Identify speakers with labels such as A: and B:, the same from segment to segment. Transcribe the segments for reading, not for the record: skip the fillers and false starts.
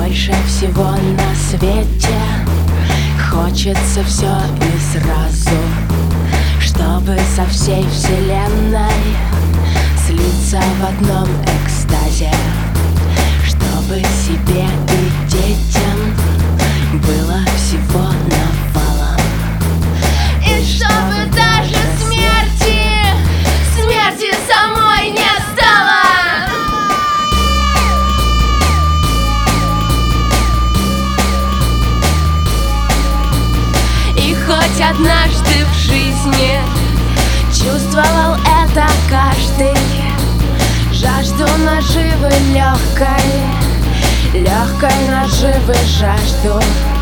A: Больше всего на свете хочется все и сразу, чтобы со всей вселенной слиться в одном экстазе, чтобы себе и детям было всего навалом, и чтобы даже смерти самой не стало. И хоть однажды в жизни чувствовал это каждый, жажду наживы легкой наживы жажду.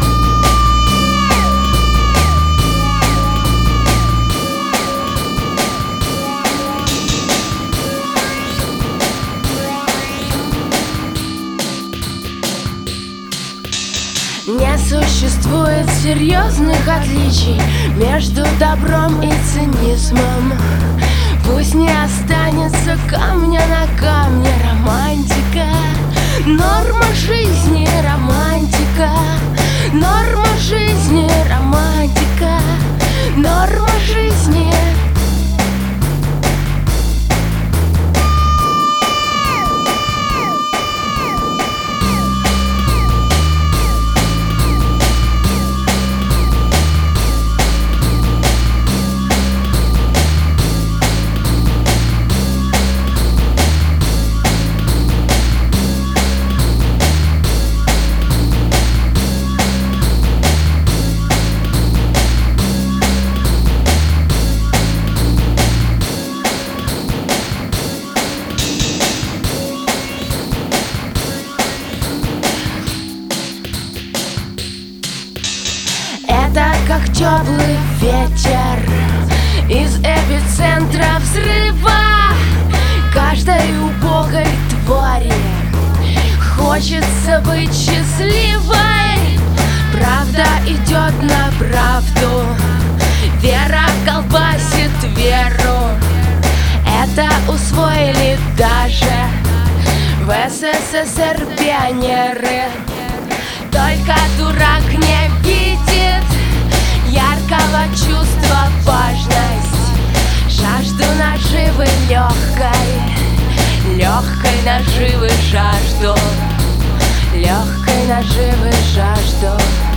A: Не существует серьезных отличий между добром и цинизмом. Пусть не останется камня на камне романтика. Норма жизни романтика. Норма жизни романтика. Норма жизни. Это как теплый ветер из эпицентра взрыва. Каждой убогой твари хочется быть счастливой. Правда идет на правду, вера колбасит веру. Это усвоили даже в СССР пионеры. Только дурак не видит яркого чувства важность, жажду наживы легкой наживы жажду, легкой наживы жажду.